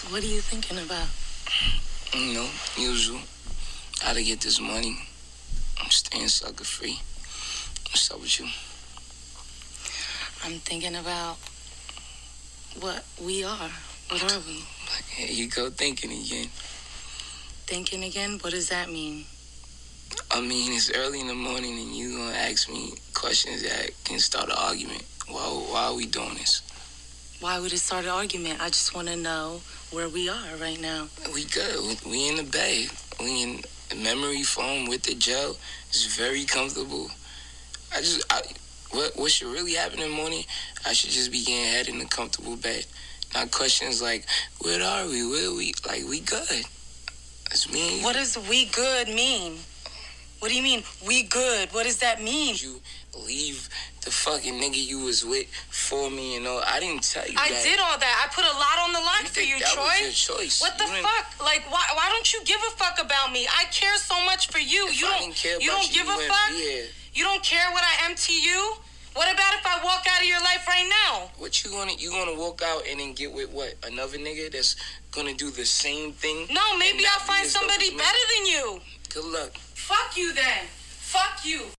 What are you thinking about? You know, usual. How to get this money. I'm staying sucker free. What's up with you? I'm thinking about what we are. What are we? Here you go thinking again. Thinking again? What does that mean? I mean, it's early in the morning and you gonna ask me questions that can start an argument. Why are we doing this? Why would it start an argument? I just want to know where we are right now. We good. We in the bay. We in the memory foam with the gel. It's very comfortable. What should really happen in the morning, I should just be getting head in a comfortable bed. Not questions like, where are we? Where are we? Like, we good. That's me. What does we good mean? What do you mean, we good? What does that mean? You leave the fucking nigga you was with for me, you know. I didn't tell you I that. did all that. I put a lot on the line for you, that Troy. Was your choice. What the fuck? Like, why don't you give a fuck about me? I care so much for you. If You I don't didn't care you about don't give a fuck? You don't care what I am to you? What about if I walk out of your life right now? What you gonna walk out and then get with what? Another nigga that's gonna do the same thing? No, maybe I'll find somebody better than you. Good luck. Fuck you then. Fuck you.